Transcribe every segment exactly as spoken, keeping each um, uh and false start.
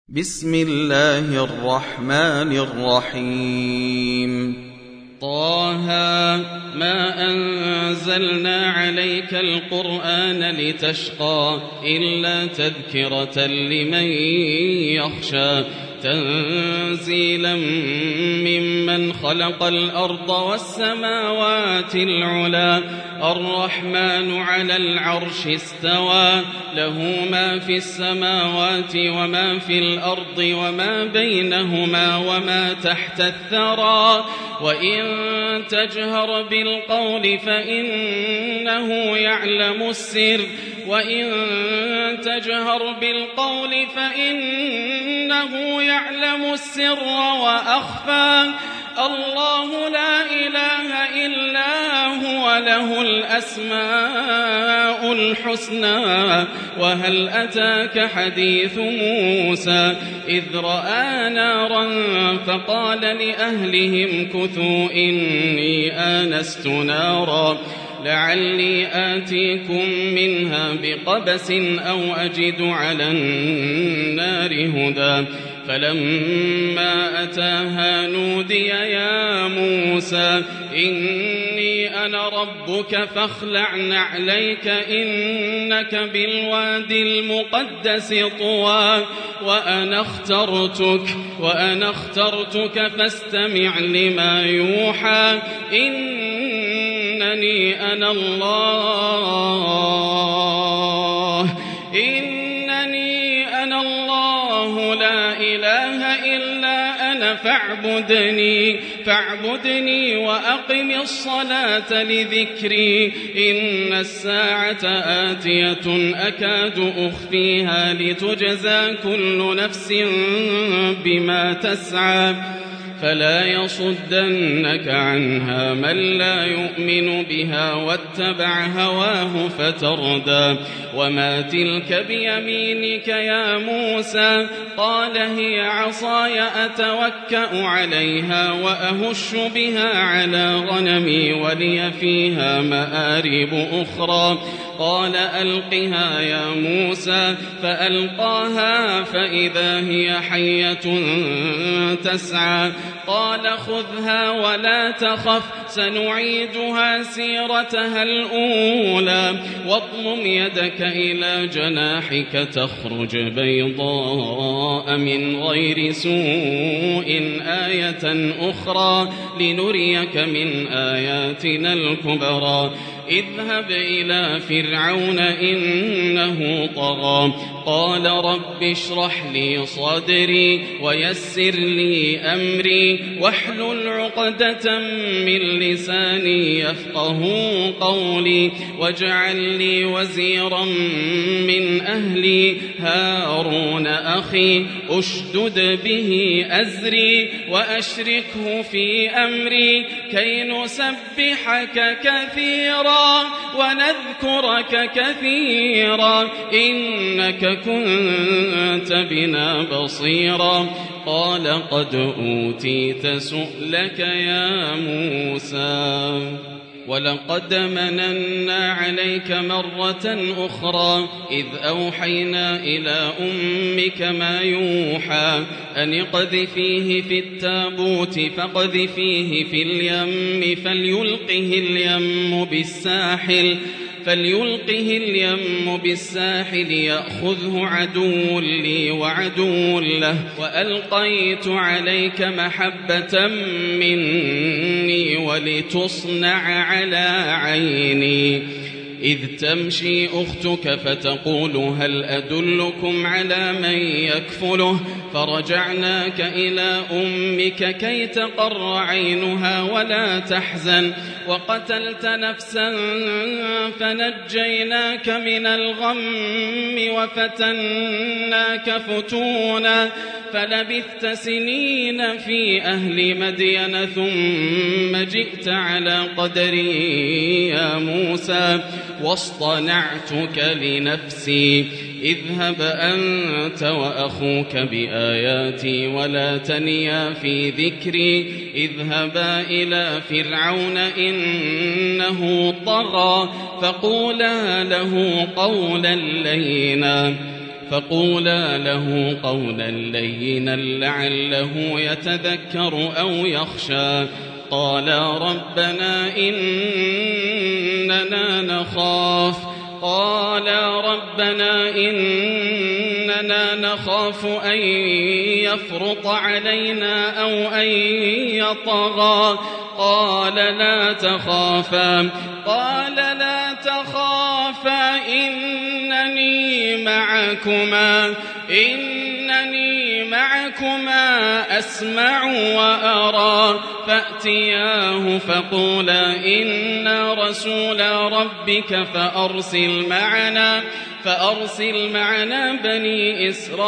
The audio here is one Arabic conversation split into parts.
بسم الله الرحمن الرحيم طه ما أنزلنا عليك القرآن لتشقى إلا تذكرة لمن يخشى تنزيلا ممن خلق الأرض والسماوات العلى الرحمن على العرش استوى له ما في السماوات وما في الأرض وما بينهما وما تحت الثرى وإن تجهر بالقول فإنه يعلم السر وإن تجهر بالقول فإنه يعلم السر وأخفى الله لا إله إلا هو له الأسماء الحسنى وهل أتاك حديث موسى إذ رأى نارا فقال لأهلهم كثوا إني آنست نارا لعلي آتيكم منها بقبس أو أجد على النار هدى فلما أتاها نودي يا موسى إني أنا ربك فاخلع نعليك إنك بالوادي المقدس طوى وأنا اخترتك وأنا اخترتك فاستمع لما يوحى إنني أنا الله إنني أنا الله لا إله إلا أنا فاعبدني فاعبدني وأقم الصلاة لذكري إن الساعة آتية أكاد أخفيها لتجزى كل نفس بما تسعى فلا يصدنك عنها من لا يؤمن بها واتبع هواه فتردى وما تلك بيمينك يا موسى قال هي عصاي أتوكأ عليها وأهش بها على غنمي ولي فيها مآرب أخرى قال ألقها يا موسى فألقاها فإذا هي حية تسعى قال خذها ولا تخف سنعيدها سيرتها الأولى واضمم يدك إلى جناحك تخرج بيضاء من غير سوء آية أخرى لنريك من آياتنا الكبرى اذهب إلى فرعون إنه طغى قال رب اشرح لي صدري ويسر لي أمري واحلل عقدة من لساني يفقه قولي واجعل لي وزيرا من أهلي هارون أخي أشدد به أزري وأشركه في أمري كي نسبحك كثيرا ونذكرك كثيرا إنك كنت بنا بصيرا قال قد أوتيت سؤلك يا موسى ولقد مننا عليك مرة أخرى إذ أوحينا إلى أمك ما يوحى أن اقذفيه في التابوت فاقذفيه في اليم فليلقه اليم بالساحل فليلقه اليم بالساحل يأخذه عدو لي وعدو له وألقيت عليك محبة مني ولتصنع على عيني إذ تمشي أختك فتقول هل أدلكم على من يكفله فرجعناك إلى أمك كي تقر عينها ولا تحزن وقتلت نفسا فنجيناك من الغم وفتناك فتونا فلبثت سنين في أهل مدين ثم جئت على قدري يا موسى واصطنعتك لنفسي اذهب أنت وأخوك بآياتي ولا تنيا في ذكري اذهبا إلى فرعون إنه طغى فقولا له قولا لينا فقولا له قولا لينا لعله يتذكر أو يخشى قالا ربنا إننا نخاف قالا ربنا إننا نخاف أن يفرط علينا أو أن يطغى قال لا تخافا قال لا تخافا إنني معكما إنني معكما أسمع وأرى فأتياه فقولا إنا رسول ربك فأرسل معنا فأرسل معنا بني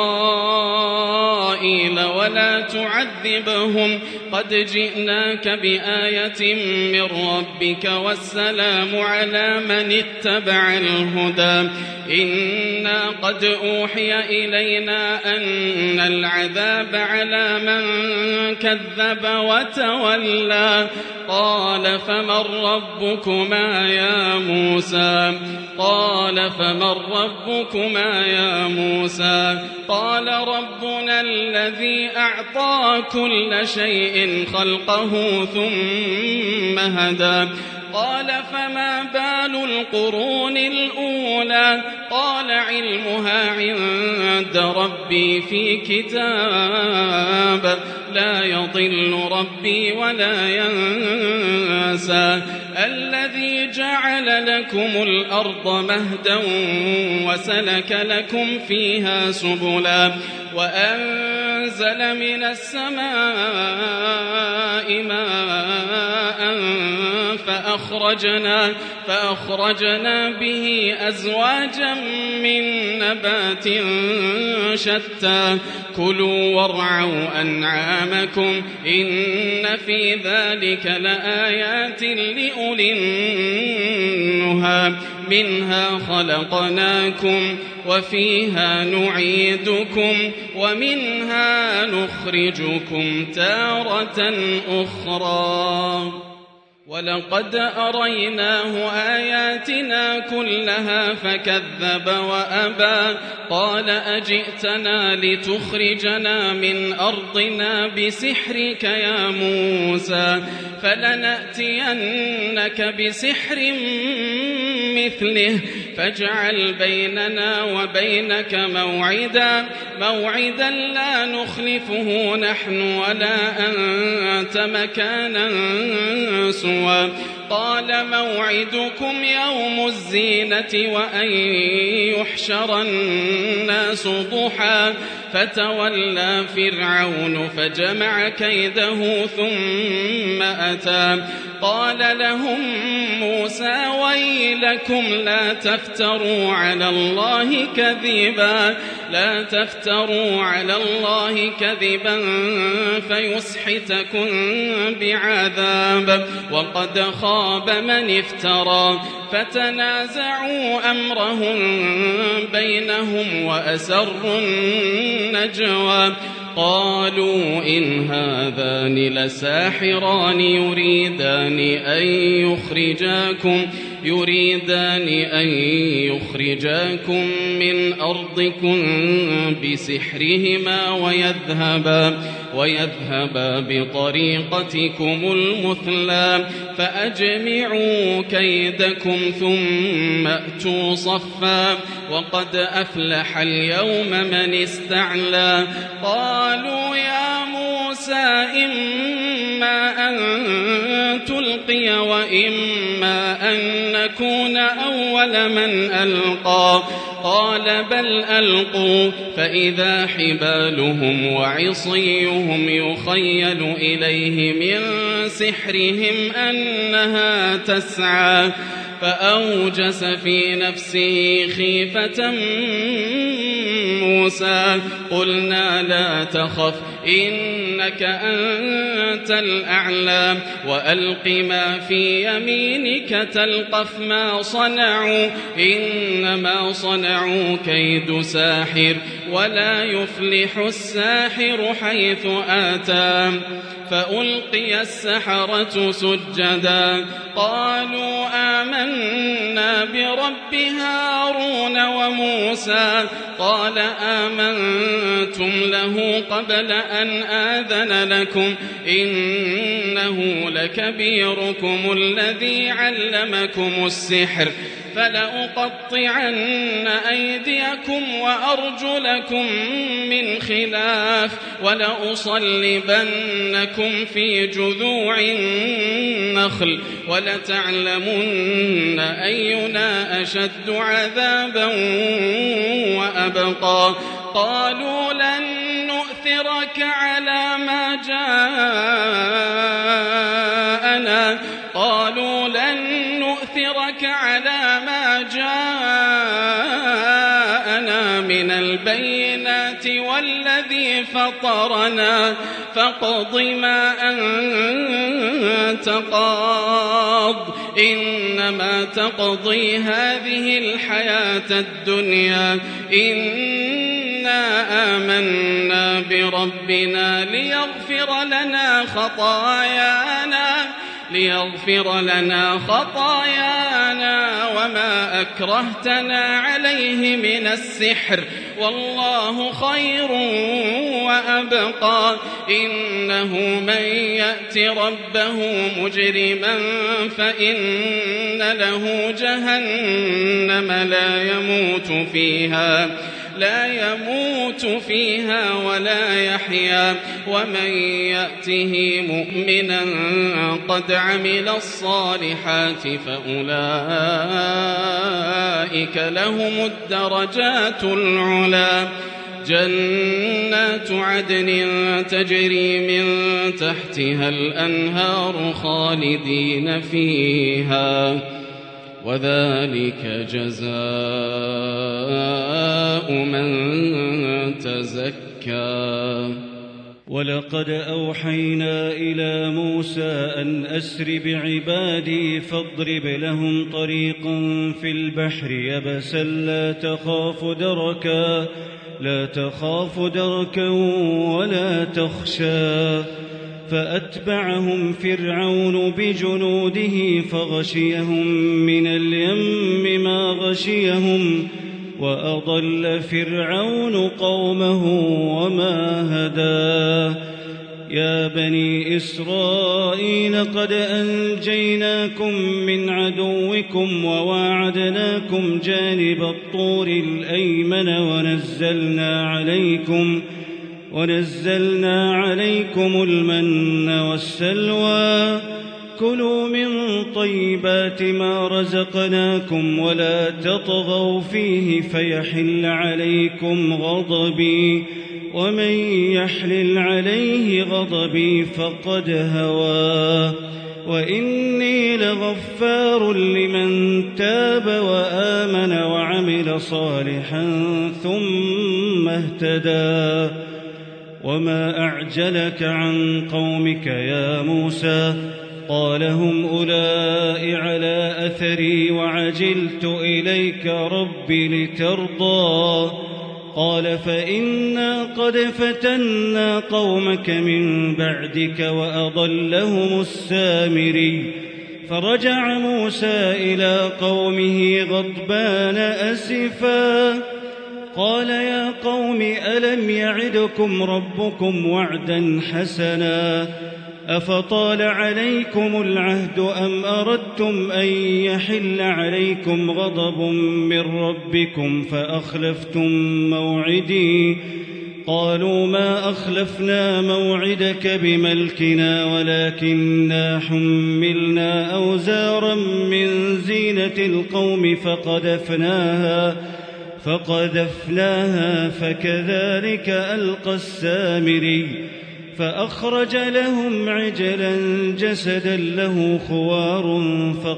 إسرائيل ولا تعذبهم قد جئناك بآية من ربك والسلام على من اتبع الهدى إنا قد أوحي إلينا أن العذاب على من كذب وتولى قال فمن ربكما يا موسى قال فمن ربكما يا موسى قال ربنا الذي أعطى كل شيء خلقه ثم هدى قال فما بال القرون الأولى قال علمها عند ربي في كتاب لا يضل ربي ولا ينسى الذي جعل لكم الأرض مهدا وسلك لكم فيها سبلا وأنزل من السماء ماء فأخرجنا, فأخرجنا به أزواجا من نبات شتى كلوا وارعوا أنعامكم إن في ذلك لآيات لأولي النهى منها خلقناكم وفيها نعيدكم ومنها نخرجكم تارة أخرى ولقد أريناه آياتنا كلها فكذب وأبى قال أجئتنا لتخرجنا من أرضنا بسحرك يا موسى فلنأتينك بسحر مثله فاجعل بيننا وبينك موعدا موعدا لا نخلفه نحن ولا أنت مكانا سوى قال موعدكم يوم الزينة وأن يحشر الناس ضحى فتولى فرعون فجمع كيده ثم أتى قال لهم موسى ويلكم لا تفتروا على الله كذبا لا تفتروا على الله كذبا فيسحتكم بعذاب وقد خاب من افترى فتنازعوا أمرهم بينهم وأسروا النجوى قالوا إن هذان لساحران يريدان أن يخرجاكم يريدان أن يخرجاكم من أرضكم بسحرهما ويذهبا ويذهبا بطريقتكم المثلى فأجمعوا كيدكم ثم أتوا صفا وقد أفلح اليوم من استعلى قالوا يا موسى إما أن تلقي وإما أن نكون أول من ألقى قال بل ألقوا فإذا حبالهم وعصيهم يخيل إليه من سحرهم أنها تسعى فأوجس في نفسه خيفة موسى قلنا لا تخف إنك أنت الأعلى وألق ما في يمينك تلقف ما صنعوا إنما صنعوا كيد ساحر ولا يفلح الساحر حيث آتى فألقي السحرة سجدا قالوا آمنا برب هارون وموسى قال آمنتم له قبل أن آذن لكم إنه لكبيركم الذي علمكم السحر فلأقطعن أيديكم وأرجلكم من خلاف ولأصلبنكم في جذوع النخل ولتعلمن أينا أشد عذابا وأبقى قالوا لن نؤثرك على ما جاءنا قالوا لن نؤثرك على ما جاءنا من البينات والذي فطرنا فاقض ما أنت قاض إنما تقضي هذه الحياة الدنيا إنا آمنا بربنا ليغفر لنا خطايانا ليغفر لنا خطايانا وما أكرهتنا عليه من السحر والله خير وأبقى إنه من يأت ربه مجرما فإن له جهنم لا يموت فيها لا يموت فيها ولا يحيا ومن يأته مؤمنا قد عمل الصالحات فأولئك لهم الدرجات العلى جنات عدن تجري من تحتها الأنهار خالدين فيها وذلك جزاء من تزكى ولقد أوحينا إلى موسى أن أسر بعبادي فاضرب لهم طريقا في البحر يبسا لا تخاف دركا لا تخاف دركا ولا تخشى فأتبعهم فرعون بجنوده فغشيهم من اليم ما غشيهم وأضل فرعون قومه وما هدى يا بني إسرائيل قد أنجيناكم من عدوكم وواعدناكم جانب الطور الأيمن ونزلنا عليكم ونزلنا عليكم المن والسلوى كلوا من طيبات ما رزقناكم ولا تطغوا فيه فيحل عليكم غضبي ومن يحلل عليه غضبي فقد هوى وإني لغفار لمن تاب وآمن وعمل صالحا ثم اهتدى وما أعجلك عن قومك يا موسى قال هم أولئك على أثري وعجلت إليك رب لترضى قال فإنا قد فتنا قومك من بعدك وأضلهم السامري فرجع موسى إلى قومه غضبان أسفا قال يا قوم ألم يعدكم ربكم وعدا حسنا أفطال عليكم العهد أم أردتم أن يحل عليكم غضب من ربكم فأخلفتم موعدي قالوا ما أخلفنا موعدك بملكنا ولكننا حملنا أوزارا من زينة القوم فقذفناها فقذفناها فكذلك ألقى السامري فأخرج لهم عجلا جسدا له خوار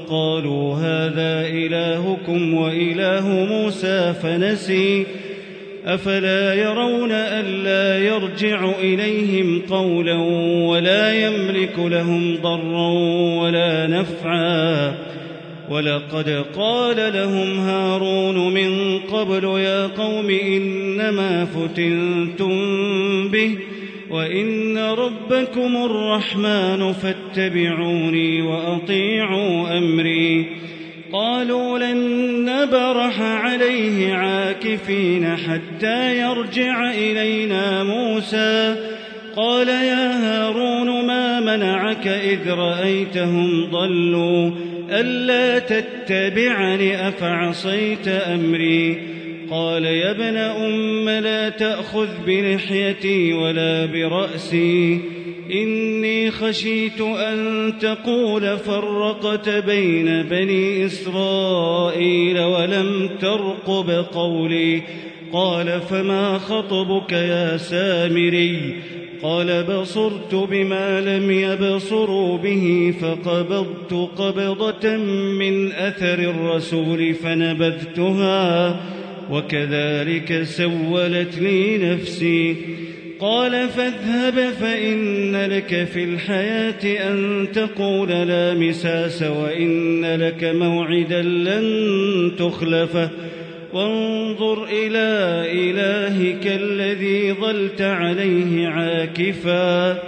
فقالوا هذا إلهكم وإله موسى فنسي أفلا يرون ألا يرجع إليهم قولا ولا يملك لهم ضرا ولا نفعا ولقد قال لهم هارون من قبل يا قوم إنما فتنتم به وإن ربكم الرحمن فاتبعوني وأطيعوا أمري قالوا لن نبرح عليه عاكفين حتى يرجع إلينا موسى قال يا هارون ما منعك إذ رأيتهم ضلوا ألا تتبعني أفعصيت أمري قال يا ابن أم لا تأخذ بلحيتي ولا برأسي إني خشيت أن تقول فرقت بين بني إسرائيل ولم ترقب قولي قال فما خطبك يا سامري قال بصرت بما لم يبصروا به فقبضت قبضة من أثر الرسول فنبذتها وكذلك سولت لي نفسي قال فاذهب فإن لك في الحياة أن تقول لا مساس وإن لك موعدا لن تخلفه وانظر إلى إلهك الذي ظلت عليه عاكفا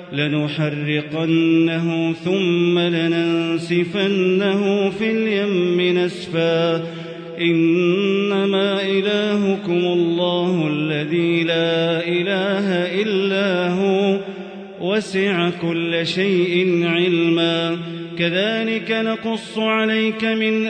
لنحرقنه ثم لننسفنه في اليم نسفا إنما إلهكم الله الذي لا إله إلا هو وسع كل شيء علما كذلك نقص عليك من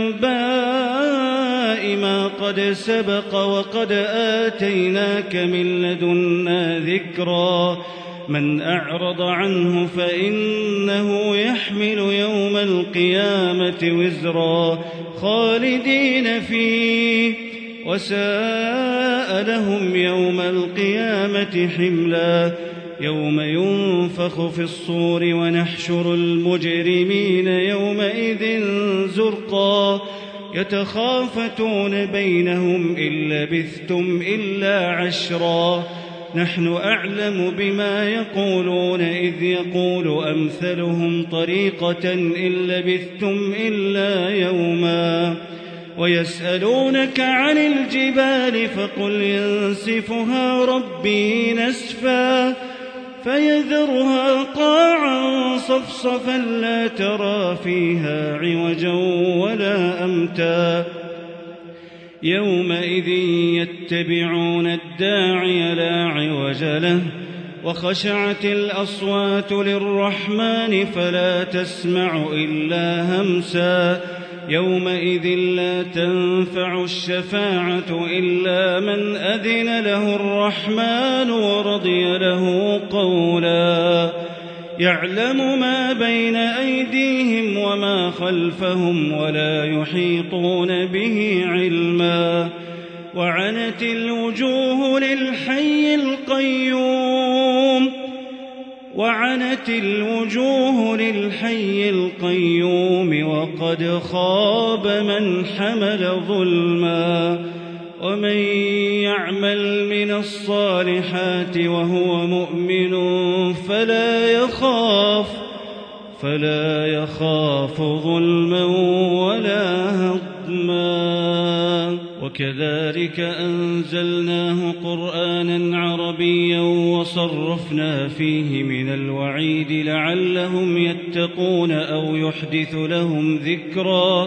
أنباء ما قد سبق وقد آتيناك من لدنا ذكرا من أعرض عنه فإنه يحمل يوم القيامة وزرا خالدين فيه وساء لهم يوم القيامة حملا يوم ينفخ في الصور ونحشر المجرمين يومئذ زرقا يتخافتون بينهم إن لبثتم إلا عشرا نحن أعلم بما يقولون إذ يقول أمثلهم طريقة إن لبثتم إلا يوما ويسألونك عن الجبال فقل ينسفها ربي نسفا فيذرها قاعا صفصفا لا ترى فيها عوجا ولا أمتا يومئذ يتبعون الداعي لا عوج له وخشعت الأصوات للرحمن فلا تسمع إلا همسا يومئذ لا تنفع الشفاعة إلا من أذن له الرحمن ورضي له قولا يعلم ما بين أيديهم وما خلفهم ولا يحيطون به علما وعنت الوجوه للحي القيوم وعنت الوجوه للحي القيوم وقد خاب من حمل ظلما ومن يعمل من الصالحات وهو مؤمن فلا يخاف فلا يخاف ظلما ولا هضما وكذلك أنزلناه قرآنا عربيا وصرفنا فيه من الوعيد لعلهم يتقون أو يحدث لهم ذكرا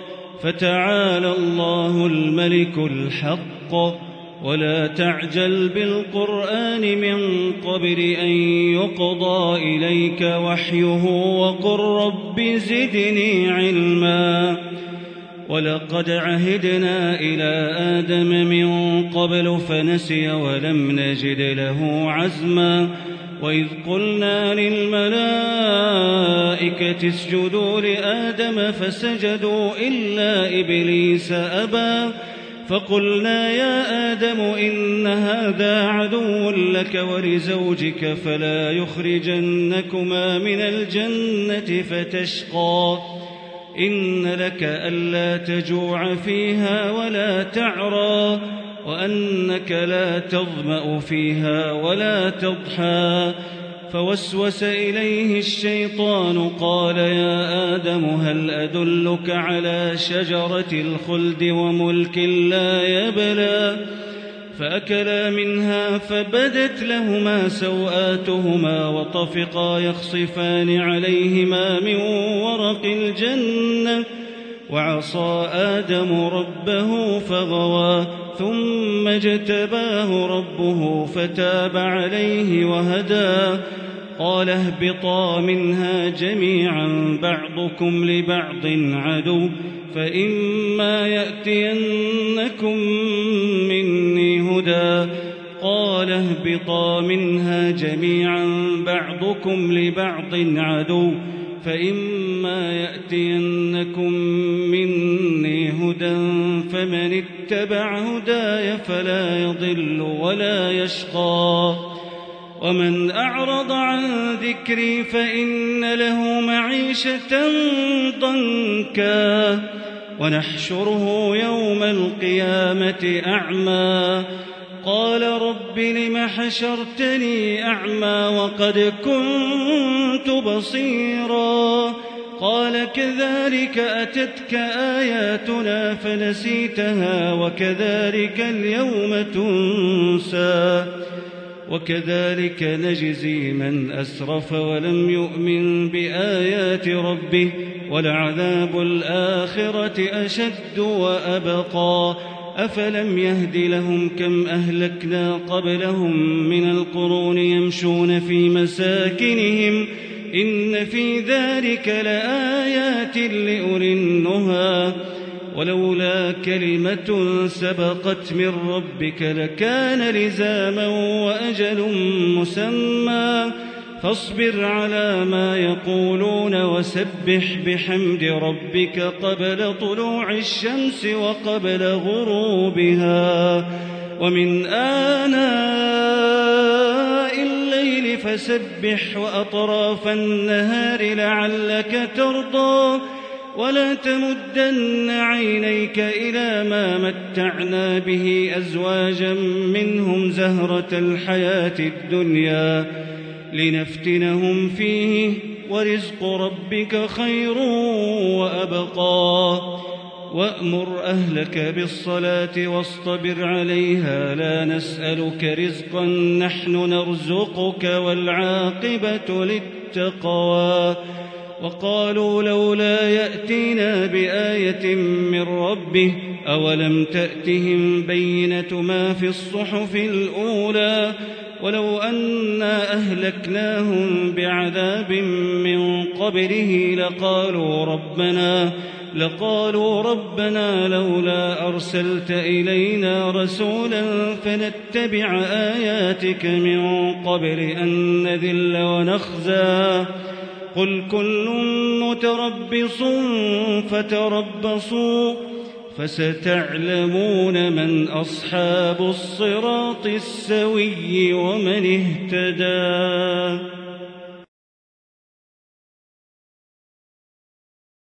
فتعالى الله الملك الحق ولا تعجل بالقرآن من قبل أن يقضى إليك وحيه وقل رب زدني علما ولقد عهدنا إلى آدم من قبل فنسي ولم نجد له عزما وإذ قلنا للملائكة اسجدوا لآدم فسجدوا إلا إبليس أبى فقلنا يا آدم إن هذا عدو لك ولزوجك فلا يخرجنكما من الجنة فتشقى إن لك ألا تجوع فيها ولا تعرى وأنك لا تظمأ فيها ولا تضحى. فوسوس إليه الشيطان قال يا آدم هل أدلك على شجرة الخلد وملك لا يبلى؟ فأكلا منها فبدت لهما سوآتهما وطفقا يخصفان عليهما من ورق الجنة وعصى آدم ربه فغوى ثم اجتباه ربه فتاب عليه وهدى. قال اهبطا منها جميعا بعضكم لبعض عدو فإما يأتينكم مني هدى قال اهبطا منها جميعا بعضكم لبعض عدو فإما يأتينكم مني هدى فمن اتبع هداي فلا يضل ولا يشقى ومن أعرض عن ذكري فإن له معيشة ضنكا ونحشره يوم القيامة أعمى قال رب لم حشرتني أعمى وقد كنت بصيرا قال كذلك أتتك آياتنا فنسيتها وكذلك اليوم تنسى وكذلك نجزي من أسرف ولم يؤمن بآيات ربه ولعذاب الآخرة أشد وأبقى أفلم يهد لهم كم أهلكنا قبلهم من القرون يمشون في مساكنهم إن في ذلك لآيات لأولي النهى ولولا كلمة سبقت من ربك لكان لزاما وأجل مسمى فاصبر على ما يقولون وسبح بحمد ربك قبل طلوع الشمس وقبل غروبها ومن آناء الليل فسبح وأطراف النهار لعلك ترضى ولا تمدن عينيك إلى ما متعنا به أزواجا منهم زهرة الحياة الدنيا لنفتنهم فيه ورزق ربك خير وأبقى وأمر أهلك بالصلاة واصطبر عليها لا نسألك رزقا نحن نرزقك والعاقبة للتقوى وقالوا لولا يأتينا بآية من ربه أولم تأتهم بينة ما في الصحف الأولى ولو أنا أهلكناهم بعذاب من قبله لقالوا ربنا لقالوا ربنا لولا أرسلت إلينا رسولا فنتبع آياتك من قبل أن نذل ونخزى قل كل متربص فتربصوا فستعلمون من أصحاب الصراط السوي ومن اهتدى.